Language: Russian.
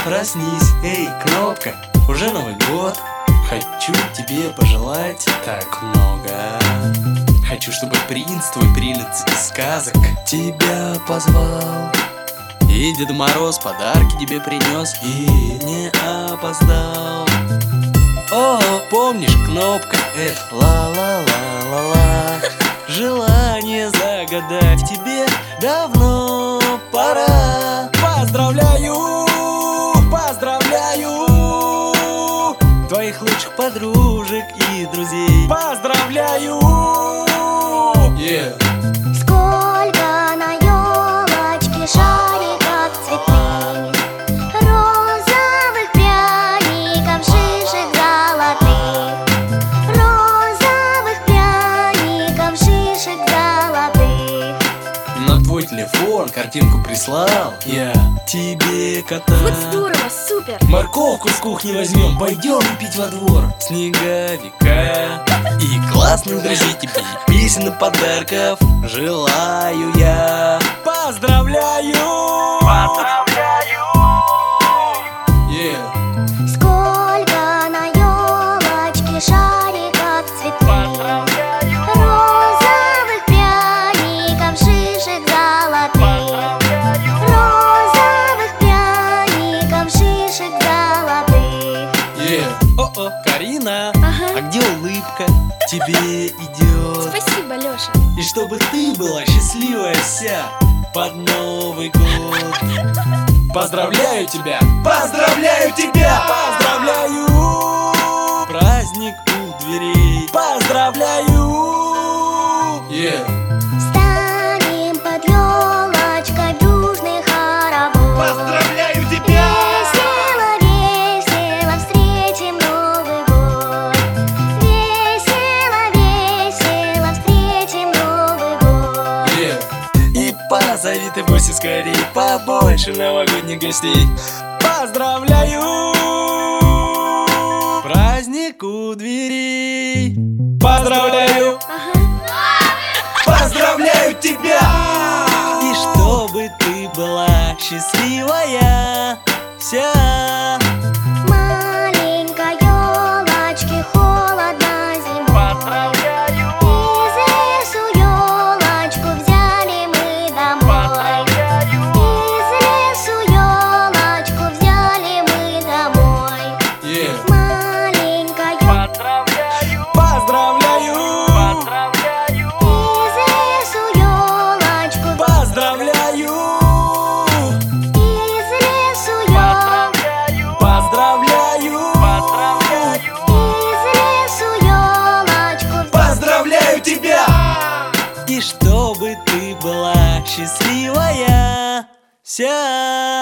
Проснись, эй, Кнопка, уже Новый год. Хочу тебе пожелать так много. Хочу, чтобы принц, твой прелесть из сказок, тебя позвал. И Дед Мороз подарки тебе принес и не опоздал. О, помнишь, Кнопка, это ла-ла-ла-ла-ла. Желание загадать тебе давно пора. Поздравляю, поздравляю твоих лучших подружек и друзей. Поздравляю! Сколько на елочке шариков цветных, розовых пряников, шишек золотых, розовых пряников, шишек золотых. На твой телефон картинку прислал я тебе, кота. Вот здорово, супер! Морковку с кухни возьмем, пойдем пить во двор. Снеговика и классных друзей тебе, песен и подарков желаю я. Поздравляю! Поздравляю! Сколько на елочке шариков цветных, розовых пряников, шишек золотых, розовых пряников, шишек золотых. О-о, Карина, Ага. а где улыбка? Тебе идет. Спасибо, Лёша. И чтобы ты была счастливая вся под Новый год. Поздравляю тебя! Поздравляю тебя! Поздравляю! Праздник у дверей. Поздравляю! Станем под елочкой в дружный хоровод. Поздравляю тебя! Весело, весело встретим Новый год. Весело, весело встретим Новый год. И позови ты в гости скорей побольше новогодних гостей. Поздравляю! Праздник у дверей. Поздравляю! Поздравляю тебя! И чтобы ты была счастливая вся. Маленькой елочке холодно зимой. Из лесу елочку взяли мы домой. Из лесу елочку взяли мы домой. Маленькой Поздравляю! из лесу елочку, Поздравляю! из лесу елочку, Поздравляю! из лесу елочку. Поздравляю тебя! И чтобы ты была счастливая вся.